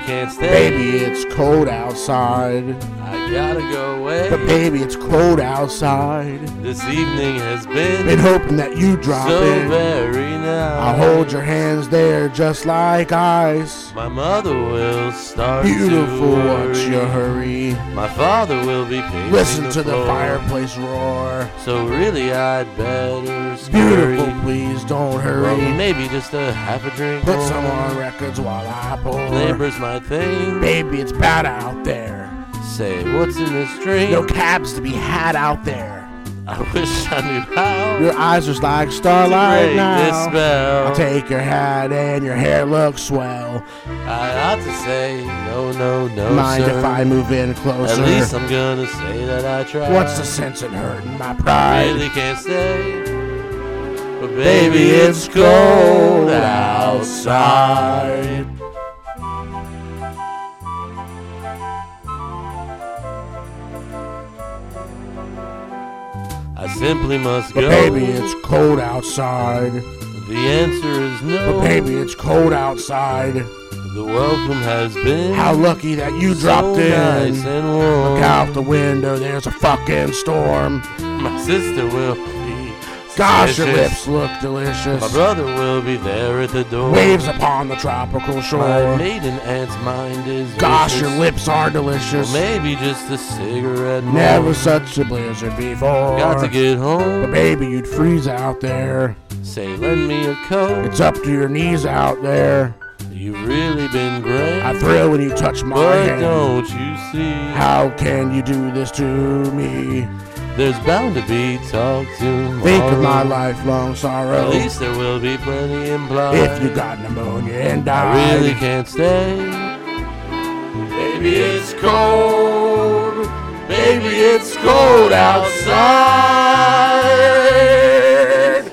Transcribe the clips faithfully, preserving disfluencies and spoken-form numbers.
can't stay. Baby, it's cold outside. I gotta go away. But baby, it's cold outside. This evening has been, Been hoping that you drop so in. very nice. I'll hold your hands there just like ice. My mother will start Beautiful, to what's worry. your hurry? My father will be painting Listen the to the floor. fireplace roar. So really I'd better scurry. Beautiful, please don't Well, hurry. maybe just a half a drink Put more. some on records while I pour. Neighbors might think, Baby, it's bad out there. say, what's in this drink? No cabs to be had out there. I wish I knew how Your eyes are like to starlight break now. this spell. I'll take your hat and your hair looks swell. I ought to say, no, no, no, Mind sir. if I move in closer? At least I'm gonna say that I tried. What's the sense in hurting my pride? Really can't stay. But baby, Baby, it's cold outside. I simply must But go. baby, it's cold outside. The answer is no. But baby, it's cold outside. The welcome has been How lucky that you so dropped in. nice and warm. Look out the window, there's a fucking storm. My sister will be Gosh, your suspicious. lips look delicious. My brother will be there at the door. Waves upon the tropical My shore. maiden aunt's mind is Gosh, vicious. your lips are delicious. Or maybe just a cigarette more. Never such a blizzard before. Got to get But home. baby, you'd freeze out there. Say, lend me a coat. It's up to your knees out there. You've really been great. I thrill when you touch my but hand. don't you see? How can you do this to me? There's bound to be talk tomorrow. Think of my lifelong sorrow. At least there will be plenty implied. If you got pneumonia and I died. really can't stay. Baby, it's cold. Baby, it's cold outside.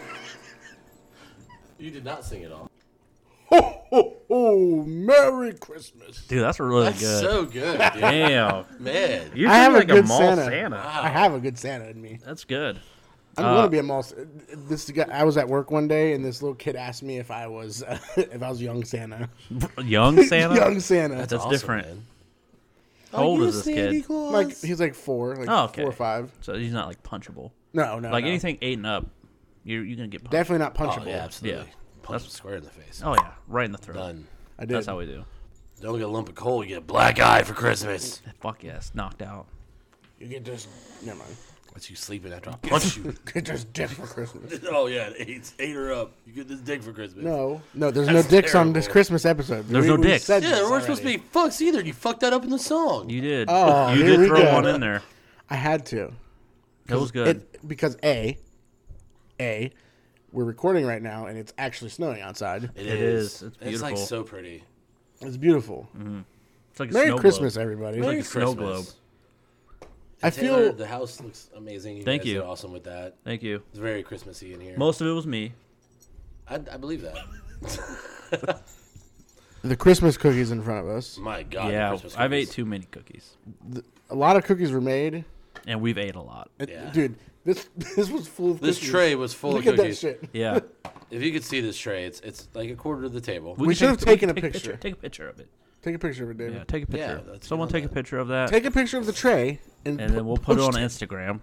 You did not sing it all. Ho, ho, ho. Merry Christmas. Dude, that's really That's good. so good, dude. Damn. Man. You're I have like a good mall Santa. Santa. I have a good Santa in me. That's good. I'm Uh, going to be a mall. This guy, I was at work one day, and this little kid asked me if I was uh, if I was young Santa. Young Santa? young Santa. That's awesome, different. man. How old you is this Santa kid? Claus? like he's like four, like Oh, okay. four or five. So he's not like punchable. No, no, Like no. anything eight and up, you're you're gonna get punched. Definitely not Oh, punchable. yeah, absolutely. Yeah. Punch That's- him square in the face. Oh yeah, right in the throat. Done. I did. That's how we do. Don't get a lump of coal, you get a black eye for Christmas. Fuck yes, knocked out. You get just never mind. That's you sleeping after I punch you. Get just dick for Christmas. Oh, yeah, eight, eight her up. You get this dick for Christmas. No, no. There's That's no dicks on this terrible. Christmas episode. There's no dicks. said Yeah, this there weren't supposed to already. be fucks either. You fucked that up in the song. You did. Oh, you here did we throw go. one in there. I had to. That was good. It, because a, a, we're recording right now, and it's actually snowing outside. It It is. is. It's It's like beautiful. so pretty. It's beautiful. It's like a Merry snow Christmas, globe. everybody. Merry like a snow Christmas. globe. I And Taylor, feel the house looks amazing. You Thank guys you. are awesome with that. Thank you. It's very Christmassy in here. Most of it was me. I, I believe that. the Christmas cookies in front of us. My God. the yeah, Christmas I've cookies. ate too many cookies, A lot of cookies were made. and we've ate a lot. It- Yeah. Dude, this this was full of This cookies. tray was full Look of at that cookies. shit. Yeah, If you could see this tray, it's it's like a quarter of the table. We can should have take- taken a take picture. Take a picture of it. Take a picture of it, David. Yeah, take a picture. Yeah, let's Someone get on take a that. picture of that, Take a picture of the tray, and, and then we'll put it on post Instagram.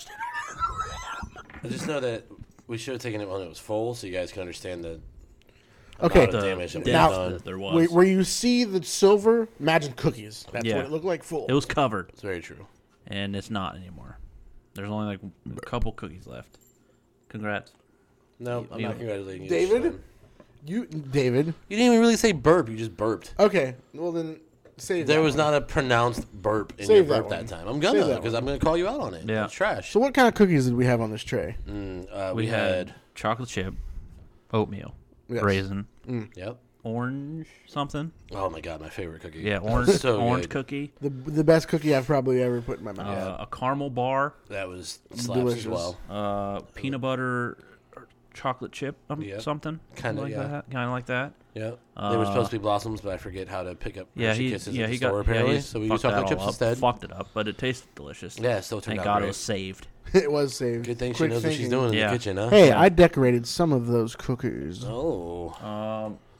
I just know that we should have taken it when it was full, so you guys can understand the Okay. amount of The damage that was Now- done. that there was. Where, where you see the silver, imagine cookies. That's Yeah. what it looked like full. It was covered, It's very true. and it's not anymore. There's only like a couple cookies left. Congrats. No, I'm you- not congratulating you. this David? time. You, David. You didn't even really say burp. You just burped. Okay, well then save There that was one. not a pronounced burp in Save your that burp one. that, time. I'm gonna Save that because one. I'm gonna call you out on it. Yeah. It's trash. So what kind of cookies did we have on this tray? Mm, uh, We, we, had, had. chocolate chip, oatmeal, Yes. raisin, Yep. orange something. Oh my god, my favorite cookie. Yeah, That was orange so orange good. cookie, The the best cookie I've probably ever put in my mouth. uh, a caramel bar, That was slaps Delicious. as well. uh, peanut butter, or chocolate chip, um, Yeah. something. Kinda, like yeah. that. Kind of like that. Yeah. they were supposed to be blossoms, but I forget how to pick up Yeah, Hershey he Kisses yeah at the he store got apparently. yeah, he so we fucked used chocolate that chips all up, instead. Fucked it up, but it tasted delicious. Yeah, it still turned Thank out God great. it was saved. It was saved. Good thing she Quick knows what she's thinking. doing in Yeah. the kitchen, huh? Hey, Yeah. I decorated some of those cookies. Oh. Um,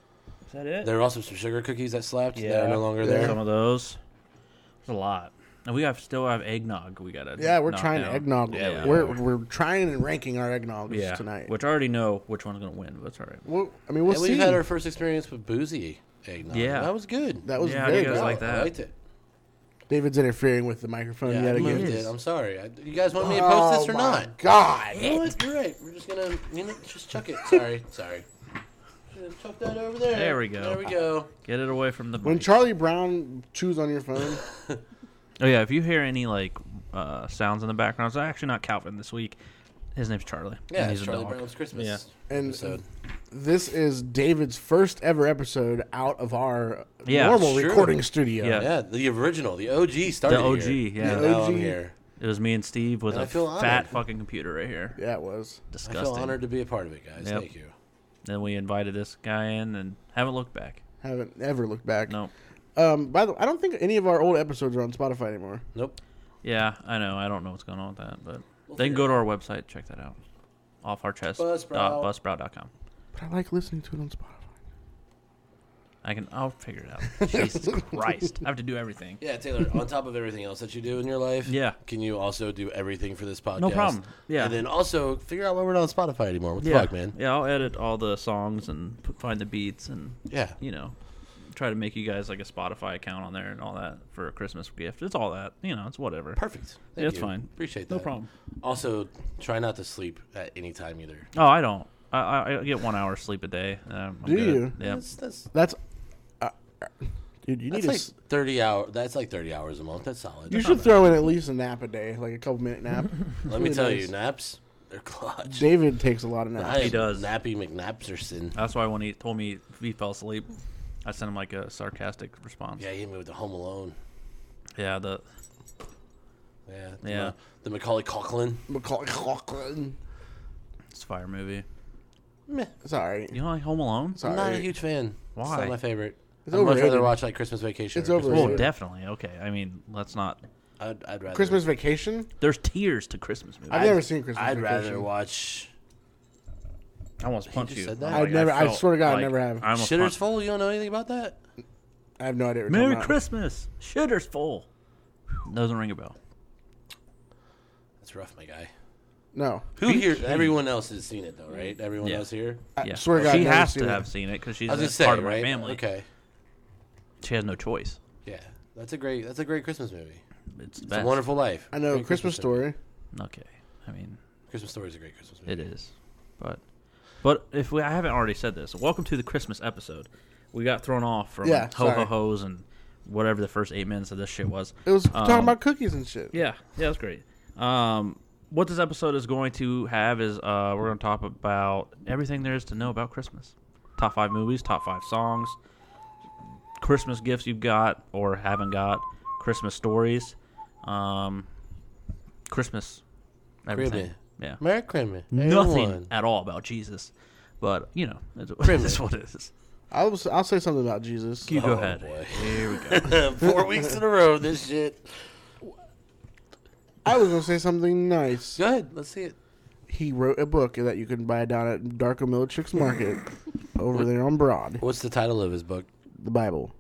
Is that it? There were also some sugar cookies that slapped. Yeah, that are Yeah. no longer Yeah. there. Some of those. There's a lot. And we have still have eggnog. We gotta. Yeah, we're knock trying down. eggnog. Yeah, we're we we're trying and ranking our eggnogs Yeah, tonight. which I already know which one's gonna win, but it's all right. Well, I mean, we'll and see. we've had our first experience with boozy eggnog. Yeah. that was good. that was Yeah, I very think it was good. like that. I liked it. David's interfering with the microphone Yeah, yet I again. moved It it. is. I'm sorry. I, you guys want me to post Oh this or my not? God! You know what? You're right. We're just gonna, you know, just chuck it. Sorry, sorry. Just chuck that over there. There we go. There we go. Get it away from the. When mic. Charlie Brown chews on your phone, Oh yeah, if you hear any like uh, sounds in the background, it's actually not Calvin this week. His name's Charlie. Yeah, and it's he's Charlie a dog. Brown's Christmas Yeah. and episode. this is David's first ever episode out of our Yeah, normal sure. recording studio. Yeah. Yeah, the original, the O G started The O G, here. yeah. And The now O G. I'm here. It was me and Steve with And I a feel fat honored. fucking computer right here. Yeah, it was. I Disgusting. feel honored to be a part of it, guys. Yep. Thank you. Then we invited this guy in and haven't looked back. Haven't ever looked back. No. Um, by the way, I don't think any of our old episodes are on Spotify anymore. Nope. Yeah, I know. I don't know what's going on with that, but We'll they can figure go it to our website, check that out. Off our chest. Buzzsprout. Dot buzzsprout dot com. But I like listening to it on Spotify. I can. I'll figure it out. Jesus Christ! I have to do everything. Yeah, Taylor, on top of everything else that you do in your life, Yeah. can you also do everything for this podcast? No problem. Yeah. And then also figure out why we're not on Spotify anymore. What the yeah. fuck, man? Yeah, I'll edit all the songs and put, find the beats and Yeah. you know, try to make you guys like a Spotify account on there and all that for a Christmas gift. It's all that. You know, it's whatever. Perfect. Thank Yeah, it's you. fine. Appreciate that. No problem. Also, try not to sleep at any time either. Oh, I don't. I, I, I get one hour sleep a day. Um, I'm Do good. you? Yeah. That's, that's, That's, uh, dude, you need that's to. like s- thirty hour. That's like thirty hours a month. That's solid. you should throw in at least a nap a day, like a couple minute nap. Let me Really tell nice. you, naps, they're clutch. David takes a lot of naps. I He am does. Nappy McNapserson. That's why when he told me he fell asleep, I sent him like a sarcastic response. Yeah, he hit me with the Home Alone. Yeah, the Yeah. The, Yeah. the Macaulay Culkin. Macaulay Culkin. it's a fire movie. Meh. Sorry. You don't like Home Alone? Sorry. I'm not a huge fan. It's Why? not my favorite. It's I'd much overrated. rather watch like Christmas Vacation. It's or Christmas Well, overrated. Story. definitely. Okay. I mean, let's not. I'd, I'd rather Christmas Vacation? There's tears to Christmas movies. I've never seen Christmas I'd Vacation. rather watch I almost punched just you. said that? I've never- I felt swear to God, I like never have. I almost Shitter's punched- Full. You don't know anything about that? I have no idea what you're Merry talking about. Christmas. Shitter's full. Doesn't ring a bell. That's rough, my guy. No. Who here? Everyone else has seen it though, right? Everyone Yeah. else here. I Yeah. swear to God, she I've never has seen to it. have seen it because she's I was a gonna say, part of right? my family. Okay. She has no choice. Yeah, that's a great. That's a great Christmas movie. It's, the It's best. a Wonderful Life. I know Great Christmas movie. Story. Okay. I mean, Christmas Story is a great Christmas movie. it is, but but if we, I haven't already said this. Welcome to the Christmas episode. We got thrown off from Yeah, ho ho sorry. ho's and whatever the first eight minutes of this shit was. It was talking Um, about cookies and shit. Yeah, yeah, that's great. Um, what this episode is going to have is uh, we're going to talk about everything there is to know about Christmas. Top five movies, top five songs, Christmas gifts you've got or haven't got, Christmas stories, um, Christmas, everything. Christmas. Yeah, Merry Christmas. nothing everyone. at all about Jesus, but you know, it's, Christmas. it's what it is. I'll I'll say something about Jesus. You go Oh, ahead. boy. Here we go. Four weeks in a row. This shit. I was gonna say something nice. Go ahead. Let's see it. He wrote a book that you can buy down at Darko Milchick's Market over there on Broad. What's the title of his book? The Bible.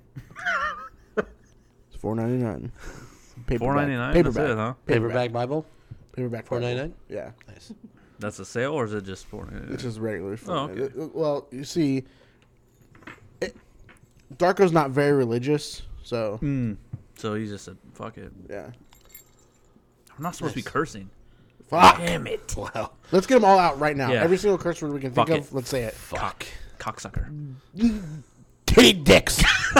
It's four ninety nine. Four ninety nine. That's it, huh? Paperback Bible. Paperback. Four ninety Bible. nine. Yeah, Nice. That's a sale, or is it just four ninety nine? it's just regular. Oh, okay. Well, you see, it, Darko's not very religious, so Mm. So he just said, "Fuck it." yeah. We're not supposed to be cursing. Fuck. Damn it. Wow. Let's get them all out right now. Yeah. Every single curse word we can think Fuck of. it. Let's say it. Fuck. Cocksucker. Titty dicks.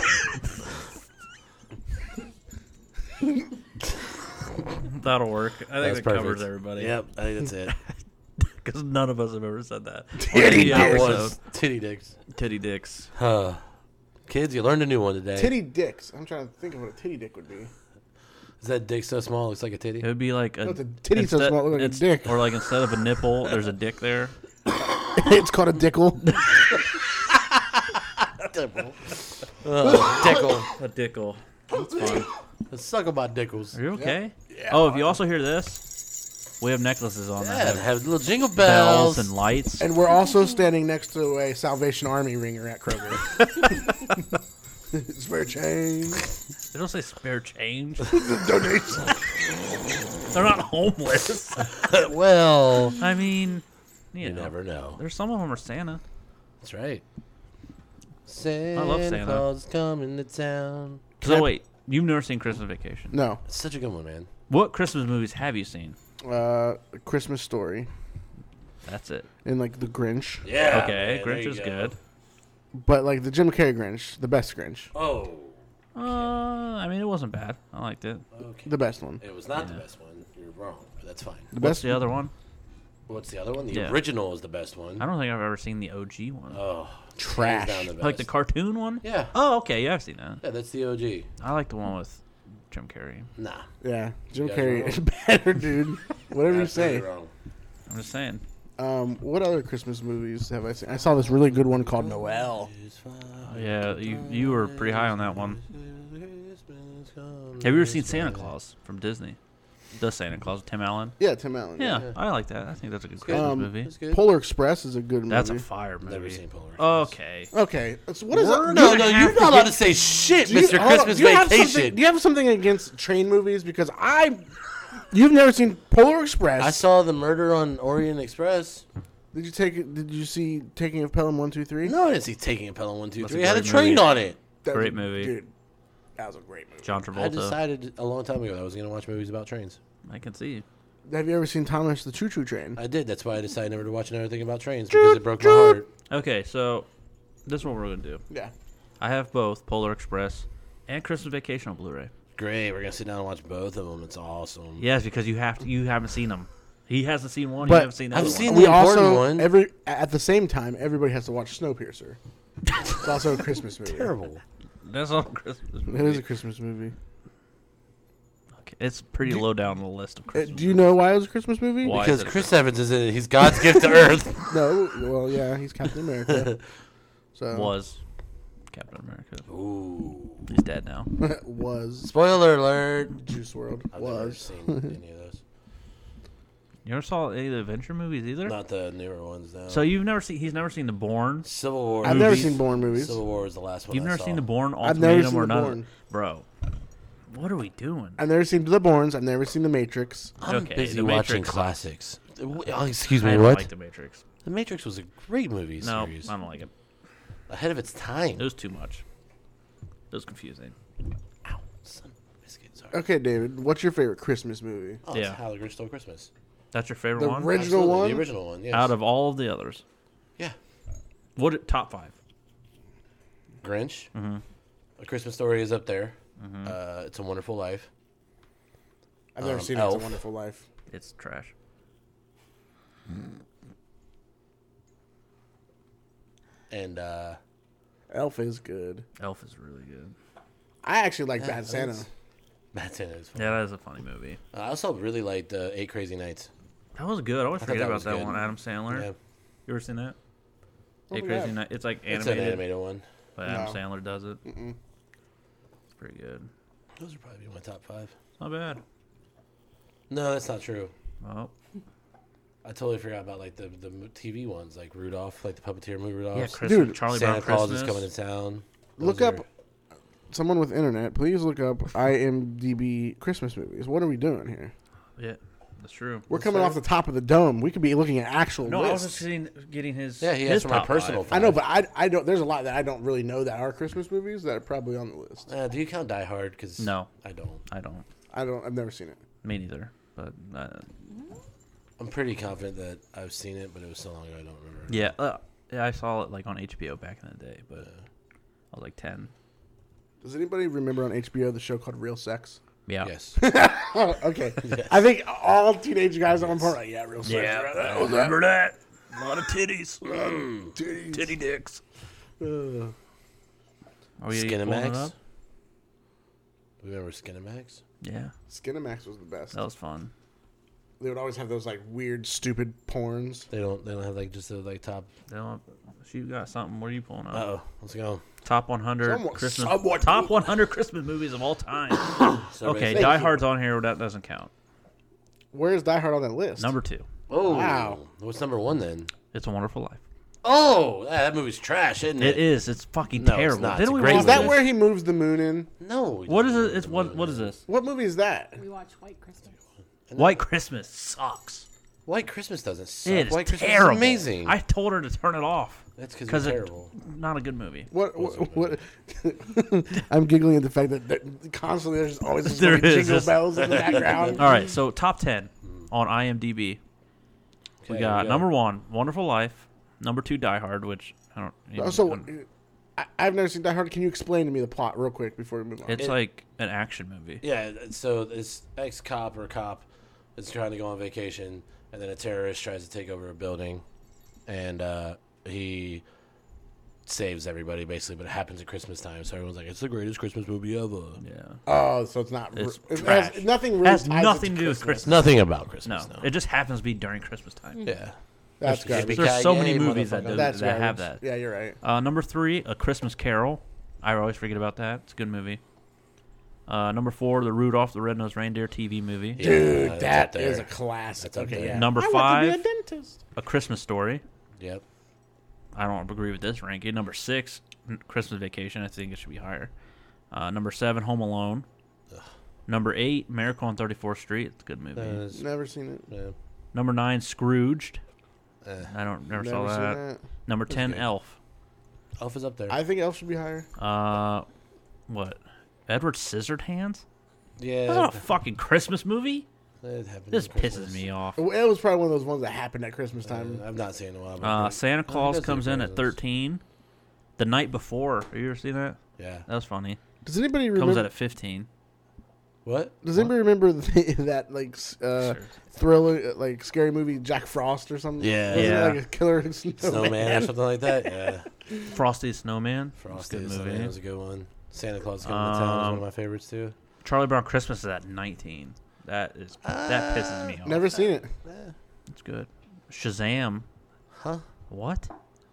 That'll work. I think That's that covers perfect. everybody. Yep. I think that's it. Because none of us have ever said that. Titty On any dicks. episode. Was titty dicks. Titty dicks. Huh. Kids, you learned a new one today. Titty dicks. I'm trying to think of what a titty dick would be. Is that dick so small it looks like a titty? It would be like a. No, it's a titty so instead- small it look like a it's- dick. Or like instead of a nipple, there's a dick there. It's called a dickle. Oh, dickle. A dickle. That's fun. Let's suck about dickles. Are you okay? Oh, if you also hear this, We have necklaces on Yeah, that they have have little jingle bells bells. and lights. And we're also standing next to a Salvation Army ringer at Kroger. Spare change. They don't say spare change. Donation. They're not homeless. Well, I mean, you, you know, never know. there's some of them are Santa. That's right. Santa love Santa. Claus is coming to town. So wait, you've never seen Christmas Vacation? No. It's such a good one, man. What Christmas movies have you seen? Uh, Christmas Story. That's it. And like the Grinch. Yeah. Okay, man, there Grinch you is go. good. But like the Jim Carrey Grinch. The best Grinch. Oh. Uh, I mean, it wasn't bad. I liked it. Okay. The best one. It was not Yeah. the best one. You're wrong, but that's fine. The What's best. the other one? What's the other one? The Yeah. original is the best one. I don't think I've ever seen the O G one. Oh, Trash. hands down the best. Like the cartoon one? Yeah. Oh, okay. Yeah, I've seen that. Yeah, that's the O G. I like the one with Jim Carrey. Nah. Yeah. Jim You guys Carrey wrong. is better, dude. Whatever you say. Absolutely wrong. I'm just saying. Um, what other Christmas movies have I seen? I saw this really good one called Noel. Oh, yeah, you you were pretty high on that one. Have you ever seen Santa Claus from Disney? The Santa Claus with Tim Allen? Yeah, Tim Allen. Yeah, Yeah. I like that. I think that's a good good. Christmas Um, movie. That's good. Polar Express is a good movie. That's a fire movie. Never seen Polar Express. Okay. Okay, so what is Word? it? No, You no, have you're to not allowed get- to say shit, do you- Mister hold on, Christmas do you have something- Vacation. Do you have something against train movies? Because I, you've never seen Polar Express. I saw the murder on Orient Express. Did you take? it- Did you see Taking of Pelham one two three? No, I didn't see Taking a Pelham one, two, That's three. a It had a great train movie. on it. That was Great a- movie. dude. That was a great movie. John I Travolta. decided a long time ago that I was going to watch movies about trains. I can see. Have you ever seen Thomas the Choo Choo Train? I did. That's why I decided never to watch another thing about trains because it broke my heart. Okay, so this is what we're gonna do. Yeah. I have both Polar Express and Christmas Vacation on Blu-ray. Great. We're going to sit down and watch both of them. It's awesome. Yes, because you have to. You haven't seen them. He hasn't seen one. But you haven't seen the I've other seen one. the We important also one. every at the same time everybody has to watch Snowpiercer. It's also a Christmas movie. Terrible. That's all Christmas It is movie. a Christmas movie. Okay, it's pretty low down on the list of Uh, Christmas. do you know why it was a Christmas movie? Why? Because is it a Chris Evans is in it. He's God's gift to Earth. No. Well, yeah, he's Captain America. So was Captain America. Ooh. He's dead now. was Spoiler alert. Juice World I've never was. seen any of those. You never saw any of the adventure movies either. Not the newer ones, no. So you've never seen? He's never seen the Bourne. Civil War. I've never movies. seen Bourne movies. Civil War was the last one You've I never saw. seen the Bourne I've never Ultimatum seen or the none, Bourne. bro. What are we doing? I've never seen the Bournes. I've never seen The Matrix. I'm Okay, busy The watching Matrix classics. Oh, excuse I me, don't what? like the Matrix. The Matrix was a great movie No, series. I don't like it. Ahead of its time. It was too much. It was confusing. Ow, son of a biscuit. Sorry. Okay, David, what's your favorite Christmas movie? Oh, Yeah. it's How the Grinch Stole Christmas. That's your favorite The one? original Absolutely, one? The original one, yes. Out of all of the others. Yeah. What top five? Grinch. Mm-hmm. A Christmas Story is up there. Uh, It's a Wonderful Life. I've never Um, seen It's a Elf. Wonderful Life. It's trash. And uh, Elf is good. Elf is really good. I actually like yeah, Bad Santa. that's- Bad Santa is fun. Yeah, that is a funny movie. Uh, I also really liked uh, Eight Crazy Nights. That was good. I always I thought forget that about was that good. one. Adam Sandler. Yeah. You ever seen that? Oh, Eight yeah. Crazy Night. It's like It's animated, an animated one. but Adam No. Sandler does it. Mm-mm. It's pretty good. Those would probably be my top five. It's not bad. No, that's not true. Well, I totally forgot about like the the T V ones, like Rudolph, like the puppeteer movie Rudolph. yeah, Christmas, Dude, Charlie Santa Brown Claus Christmas. is coming to town. Look Those up, someone with internet, please look up IMDb Christmas movies. What are we doing here? Yeah, that's true. We're That's coming fair. off the top of the dome. We could be looking at actual No, I was lists. just getting, getting his. Yeah, he his has for my top personal five. I know, but I, I don't. There's a lot that I don't really know that are Christmas movies that are probably on the list. Uh, do you count Die Hard? Because No. I don't. I don't. I don't. I've never seen it. Me neither. But uh, I'm pretty confident that I've seen it, but it was so long ago I don't remember. yeah, uh, yeah, I saw it like on H B O back in the day, but Uh, I was like ten. Does anybody remember on H B O the show called Real Sex? Yeah. yes. Oh, okay. I think all teenage guys at one point are like, yeah, Real Sex. Yeah, right? I remember that. A lot of titties. Titties. Titty dicks. Uh, Are we pulling it Skinamax. up? Remember Skinamax? Yeah, Skinamax was the best. that was fun. They would always have those like weird, stupid porns. They don't. They don't have like just the like top. They don't, you got something. What are you pulling up? Uh oh. Let's go. Top one hundred Somewhat- Christmas. somewhat top cool. one hundred Christmas movies of all time. So Okay, basically- Die Hard's on here. That doesn't count. Where's Die Hard on that list? Number two. Oh, Wow. What's number one then? It's a Wonderful Life. Oh, yeah, that movie's trash, isn't It it? is. It's fucking No, it's terrible. not. Didn't It's a we great watch Is that this? where he moves the moon in? No. he What is doesn't it? It's do what? that. What is this? What movie is that? We watch White Christmas. White Christmas sucks. White Christmas doesn't suck. It is White Christmas terrible. is amazing. I told her to turn it off. That's because Because it's it's terrible. not a good movie. What? What? what I'm giggling at the fact that, that constantly there's always this There fucking is, jingle just- bells in the background. All right, so top ten on IMDb. We Okay, got yeah. number one, Wonderful Life. Number two, Die Hard, which I don't. Even, Oh, so, I don't- I, I've never seen Die Hard. Can you explain to me the plot real quick before we move on? it's it- like an action movie. Yeah, so this ex-cop or cop is trying to go on vacation, and then a terrorist tries to take over a building, and uh, he saves everybody, basically, but it happens at Christmas time, so everyone's like, it's the greatest Christmas movie ever. Yeah. Oh, so it's not. It's it trash. has nothing really Has ties it nothing to do with Christmas. Nothing about No, Christmas, no. it just happens to be during Christmas time. Yeah. That's Yippee garbage. There's so many Yay, movies that motherfucker. do, That's that have garbage. that. Yeah, you're right. Uh, number three, A Christmas Carol. I always forget about that. It's a good movie. Uh, number four, the Rudolph the Red-Nosed Reindeer T V movie. Yeah, Dude, that's that up there. is a classic. That's up Okay, there. yeah. Number I five. want to be a dentist. A Christmas Story. Yep. I don't agree with this ranking. Number six, Christmas Vacation. I think it should be higher. Uh, number seven, Home Alone. Number eight, Miracle on thirty-fourth Street. It's a good movie. Uh, it's- Never seen it. yeah. Number nine, Scrooged. Uh, I don't never, Never saw seen that. that. Number ten, good. Elf. Elf is up there. I think Elf should be higher. Uh, what? Edward Scissorhands? yeah. That's not a fucking Christmas movie. It happens This at pisses Christmas. me off. It was probably one of those ones that happened at Christmas time. Uh, I've not seen it in a while. but Uh, it- Santa it Claus does comes look in like at those. thirteen. The Night Before. Have you ever seen that? Yeah. That was funny. Does anybody Comes remember? out at fifteen. What? Does anybody remember the, that like s- uh, Sure. thriller, uh, like scary movie Jack Frost or something? Yeah. Wasn't Yeah. it like a killer snowman? Snowman or something like that? Yeah. Frosty the Snowman. Frosty That's the a good Snowman movie. was a good one. Santa Claus Coming to Town is one Um, of my favorites, too. Charlie Brown Christmas is at nineteen. That is that pisses me off. Never seen it. It's good. Shazam. Huh? What?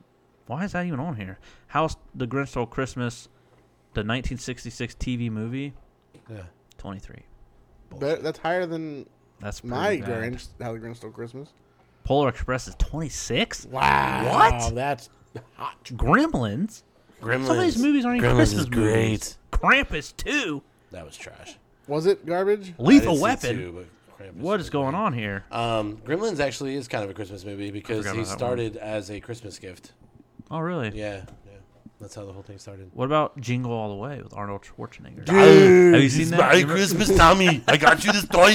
Why is that even on here? House the Grinch Stole Christmas, the nineteen sixty-six T V movie, Yeah. twenty-three. But that's higher than That's my pretty bad. Grinch. How the Grinch Stole Christmas. Polar Express is twenty-six. Wow. What? That's hot. Gremlins. Gremlins. Some of these movies aren't even Gremlins Christmas is great. movies. Krampus too. That was trash. Was it garbage? Lethal I did see Weapon. two, but Krampus What was is going great. on here? Um, Gremlins actually is kind of a Christmas movie because forgot he about that started as a Christmas gift. Oh, really? Yeah, yeah. That's how the whole thing started. What about Jingle All the Way with Arnold Schwarzenegger? Dude, Have you seen that? Merry Remember- Christmas, Tommy. I got you this toy.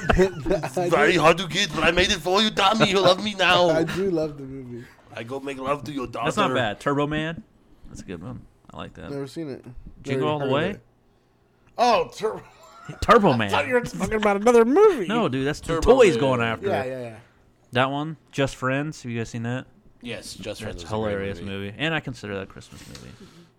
It's very hard to get, but I made it for you, Tommy. You love me I now. do love the movie. I go make love to your daughter. That's not bad. Turbo Man. That's a good one. I like that. Never seen it. Jingle Never All the heard of Way? it. Oh, Tur- Turbo I thought you Man. were talking about another movie. No, dude, that's the Turbo toys Man. going after Yeah, it. yeah, yeah. That one, Just Friends. Have you guys seen that? Yes, Just Friends. That's was a a great hilarious movie. and I consider that a Christmas movie.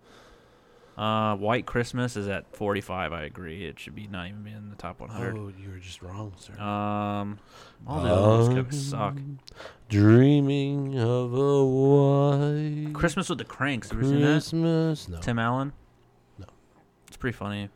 Uh, White Christmas is at forty-five. I agree. It should be not even in the top one hundred. Oh, you were just wrong, sir. Um, all the other ones kind of suck. Dreaming of a white Christmas with the Cranks. Have you ever seen that? Christmas. No. Tim Allen. No. It's pretty funny.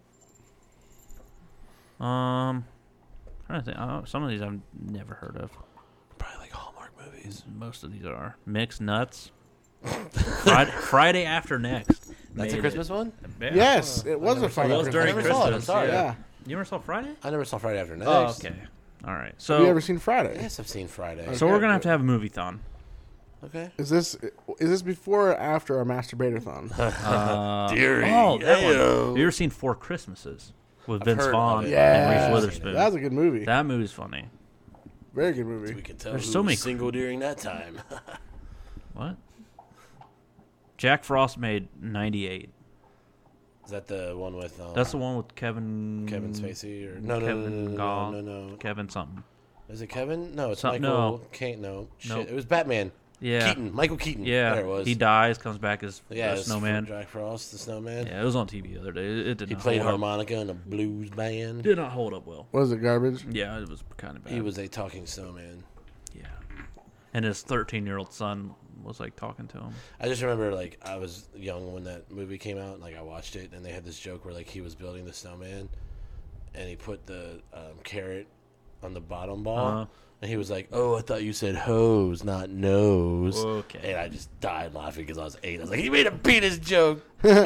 Um, I'm trying to think. Uh, some of these I've never heard of. Probably like Hallmark movies. Most of these are Mixed Nuts. Friday, Friday After Next. That's Made a Christmas one? it. Yes, it was never a saw Friday It was Christmas. during I never saw it, I'm Christmas. sorry. Yeah. Yeah. You ever saw Friday? I never saw Friday After Next. Oh, okay. All right. So, Have you ever seen Friday? Yes, I've seen Friday. so we're gonna have to have a movie thon. Okay. Is this is this before or after our masturbator-thon? Uh, Deary. oh, that one. Ayo. Have you ever seen Four Christmases with I've Vince heard of Vaughn it. and Yeah. Reese Witherspoon? That was a good movie. That movie's funny. Very good We movie. can tell There's who so was many- single during that time. What? Jack Frost made ninety-eight. Is that the one with um, That's the one with Kevin. Kevin Spacey or no no no Kevin no no, Gall- no no no Kevin something. Is it Kevin? No, it's Some- Michael. no. Caine. No, shit. Nope. It was Batman. Yeah. Keaton. Michael Keaton. Yeah. there it was. He dies, comes back as Yeah, a it's snowman. Jack Frost, the snowman. Yeah, it was on T V the other day. It, it did He not played hold up. harmonica in a blues band. Did not hold up well. Was it garbage? Yeah, it was kind of bad. He was a talking snowman. Yeah. And his thirteen-year-old son was like talking to him. I just remember, like, I was young when that movie came out, and, like, I watched it, and they had this joke where, like, he was building the snowman, and he put the um, carrot on the bottom ball. Uh-huh. And he was like, "Oh, I thought you said hose, not nose." Okay. And I just died laughing because I was eight. I was like, "He made a penis joke."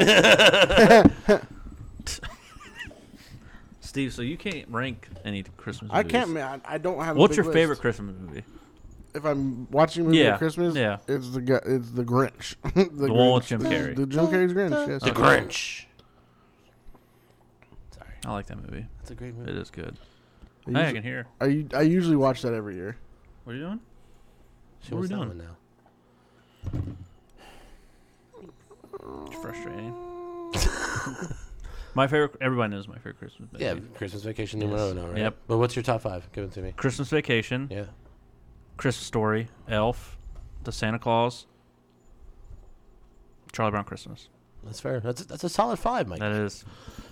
Steve, so you can't rank any Christmas I movies. can't. Man, I I don't have. a What's big your list. favorite Christmas movie? If I'm watching a movie Yeah, at Christmas, yeah. it's the gu- it's the Grinch. the, The Grinch. one with Jim the, Carrey. The Jim Carrey's Grinch. Yes. The Grinch. Sorry, I like that movie. that's a great movie. It is good. I Hey, I usually, can hear. I, u- I usually watch that every year. What are you doing? She What are we wants that doing? one now. It's frustrating. My favorite. Everybody knows my favorite Christmas movie. Yeah, Christmas Vacation numero Yes. uno, right? Yep. But what's your top five? Give it to me. Christmas Vacation, Yeah. Christmas Story, Elf, The Santa Claus, Charlie Brown Christmas. That's fair. That's that's a solid five, Mike. That is.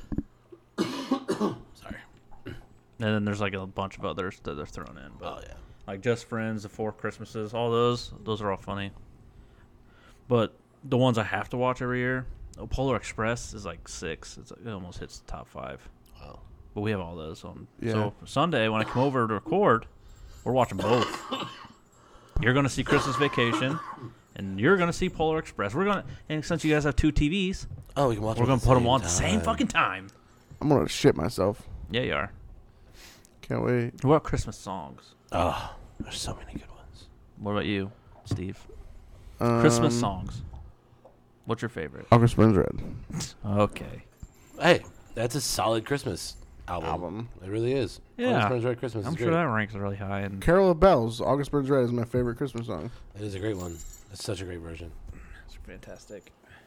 Sorry. And then there's like a bunch of others that they're thrown in, but Oh yeah. like Just Friends, The Four Christmases, all those. Those are all funny. But the ones I have to watch every year, oh, Polar Express is like six. It's like, it almost hits the top five. Wow. But we have all those on. Yeah. So Sunday when I come over to record, we're watching both. You're gonna see Christmas Vacation, and you're gonna see Polar Express. We're gonna, and since you guys have two T Vs, Oh, we can watch. we're them gonna at put them same on at the same time. fucking time. I'm gonna shit myself. Yeah, you are. Can't wait. What about Christmas songs? Oh, there's so many good ones. What about you, Steve? Um, Christmas songs. What's your favorite? August Burns Red Okay. Hey, that's a solid Christmas album. album. It really is. Yeah. August Burns Red Christmas I'm is sure great. that ranks really high. And Carol of Bells. August Burns Red is my favorite Christmas song. It is a great one. It's such a great version. it's fantastic.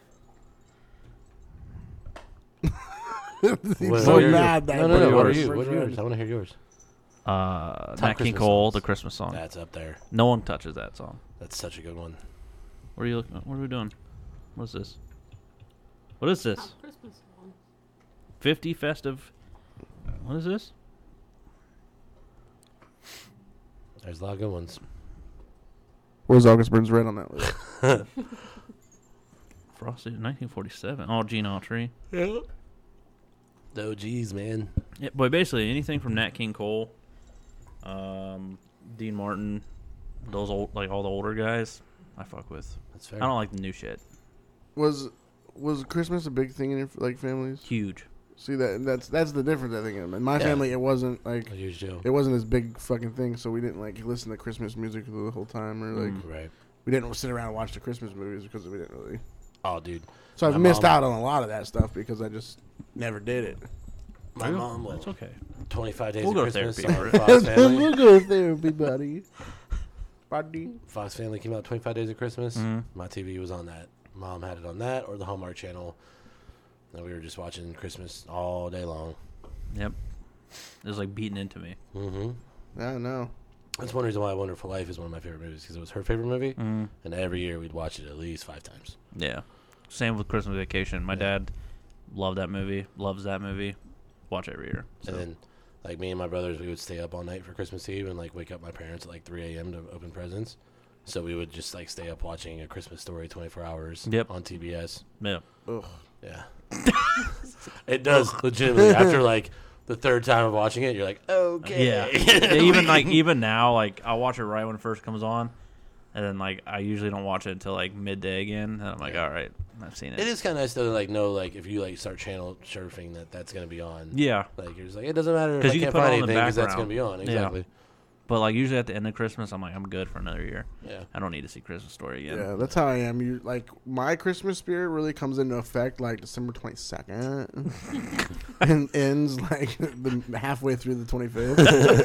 He's What- so what are your- mad that No, I no, put no. What are August you? Burns What are Red. yours? I want to hear yours. Uh, Nat King Christmas Cole, songs. the Christmas song. That's up there. No one touches that song. That's such a good one. What are you looking? What are we doing? What's this? What is this? Top Christmas song. fifty festive. What is this? There's a lot of good ones. Where's August Burns Red on that list? Frosty, nineteen forty-seven. Oh, Gene Autry. Yeah. Oh, geez, man. Yeah, but basically anything from Nat King Cole, um, Dean Martin, those old like all the older guys, I fuck with. That's fair. I don't like the new shit. Was was Christmas a big thing in your like families? Huge. See that that's that's the difference I think. In my Yeah. family, it wasn't like A huge deal. it wasn't this big fucking thing, so we didn't like listen to Christmas music the whole time, or like Mm. Right. we didn't sit around and watch the Christmas movies because we didn't really. Oh, dude. So I've My missed mom- out on a lot of that stuff because I just never did it. My Well, mom will. That's okay. twenty-five Days We'll go of to Christmas therapy on for it. Fox Family. We'll go to therapy, buddy. Buddy. Fox Family came out twenty-five Days of Christmas. Mhm. My T V was on that. Mom had it on that or the Hallmark Channel. And we were just watching Christmas all day long. Yep. It was like beating into me. Mm-hmm. I know. That's one reason why Wonderful Life is one of my favorite movies, because it was her favorite movie. Mm. And every year we'd watch it at least five times. Yeah. Same with Christmas Vacation. My Yeah. dad loved that movie. Loves that movie. Watch it every year. So. And then, like, me and my brothers, we would stay up all night for Christmas Eve and, like, wake up my parents at, like, three a.m. to open presents. So we would just, like, stay up watching A Christmas Story twenty-four hours Yep. on T B S. Yeah. Ugh. Yeah. It does, legitimately. After, like, the third time of watching it, you're like, okay. Yeah. Yeah, even like even now, like I'll watch it right when it first comes on, and then like I usually don't watch it until like midday again, and I'm like, all right, I've seen it. It is kind of nice, though, to, like, know, like, if you, like, start channel surfing, that that's going to be on. Yeah, Like, you're just like, it doesn't matter if 'Cause I you can't can put it find on in the anything, because that's going background. to be on. Exactly. but like usually at the end of Christmas, I'm like, I'm good for another year. Yeah. I don't need to see Christmas Story again. Yeah, that's how I am. You like my Christmas spirit really comes into effect like December twenty second, and ends like the halfway through the twenty fifth.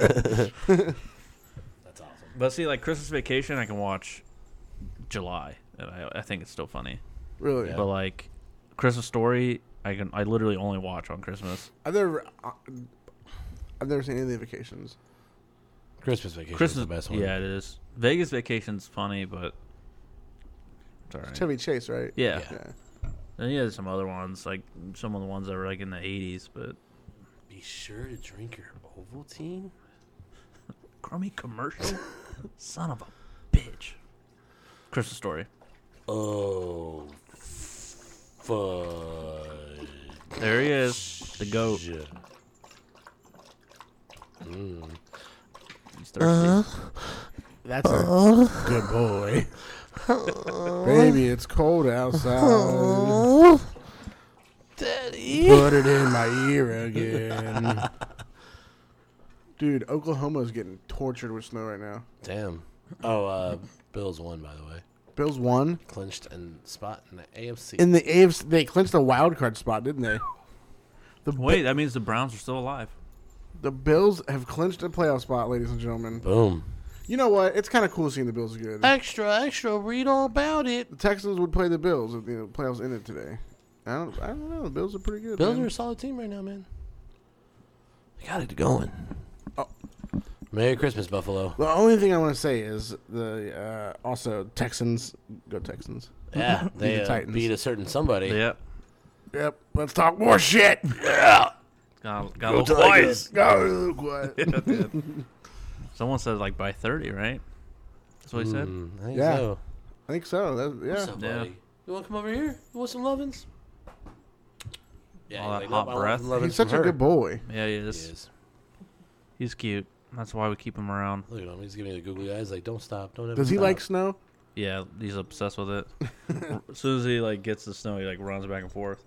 That's awesome. But see, like Christmas Vacation, I can watch July, and I, I think it's still funny. Really, Yeah. But like Christmas Story, I can I literally only watch on Christmas. I've never, uh, I've never seen any of the vacations. Christmas Vacation Christmas, is the best one. yeah, it is. Vegas Vacation's funny, but it's alright. Chevy Chase, right? Yeah. Yeah. Yeah. And yeah, there's some other ones, like some of the ones that were like in the eighties, but Be sure to drink your Ovaltine. crummy commercial, son of a bitch. Christmas Story. Oh, fudge. There he is, the goat. Mm. thirsty. That's a good boy. Baby, it's cold outside. Daddy. Put it in my ear again. Dude, Oklahoma's getting tortured with snow right now. Damn. Oh, uh, Bills won, by the way. Bills won. Clinched and spot in the A F C. In the A F C, they clinched a wild card spot, didn't they? The Wait, that means the Browns are still alive. The Bills have clinched a playoff spot, ladies and gentlemen. Boom. You know what? It's kind of cool seeing the Bills good. Extra, extra. Read all about it. The Texans would play the Bills if the playoffs ended today. I don't. I don't know. The Bills are pretty good. Bills man. are a solid team right now, man. They got it going. Oh. Merry Christmas, Buffalo. The only thing I want to say is the uh, also Texans go Texans. Yeah, they the uh, Titans. beat a certain somebody. Yep. Yep. Let's talk more shit. Yeah. Got, got a Go little quiet. Tigers. Go a little quiet. Someone said like by thirty, right? That's what he said. Mm, I think Yeah. so. I think so. That, yeah. What's up, Yeah. buddy? You want to come over here? You want some lovins? Yeah, All he's that like, hot "Nope, I want breath." some lovins He's such from a her." good boy. Yeah, he He is. is. He's cute. That's why we keep him around. Look at him. He's giving me the googly eyes. Like, don't stop. Don't ever Does he stop. like snow? Yeah, he's obsessed with it. As soon as he like gets the snow, he like runs back and forth.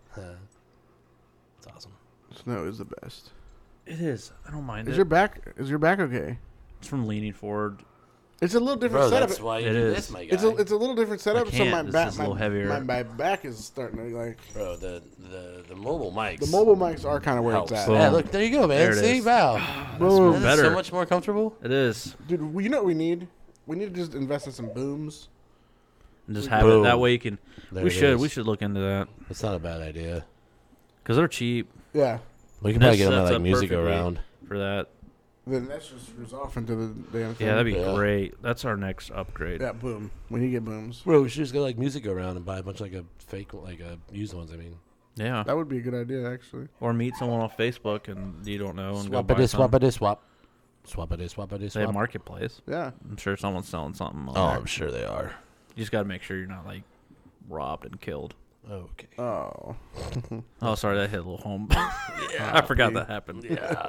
It's awesome. Snow is the best. It is. I don't mind Is it. your back? Is your back okay? It's from leaning forward. It's a little different Bro, setup. that's why you It do is. this, my guy. It's a it's a little different setup. So can't. my It's back just a my, little heavier. my my back is starting to like. Bro, the, the, the mobile mics. The mobile mics are kind of where helps. it's at. Boom. Yeah, look, there you go, man. There it See? is. Wow. Boom. This is better. so much more comfortable. It is. Dude, well, you know what we need? We need to just invest in some booms. And just have Boom. it that way. You can. There we it should. is. We should look into that It's not a bad idea. because they're cheap Yeah. We can This probably get them at sets like up music perfectly. around. for that. Then that just screws off into the damn thing. Yeah, that'd be Yeah. great. That's our next upgrade. Yeah, boom. When you get booms. Bro, we should just go like music around and buy a bunch of like a fake, like a used ones. I mean, Yeah. That would be a good idea, actually. Or meet someone on Facebook and you don't know and go swap buy it, some. swap it, swap, swap it, swap it, They have swap. marketplace. Yeah. I'm sure someone's selling something. On Oh, there. I'm sure they are. You just got to make sure you're not like robbed and killed. Okay. Oh. Oh, sorry, that hit a little home. I forgot that happened. Yeah.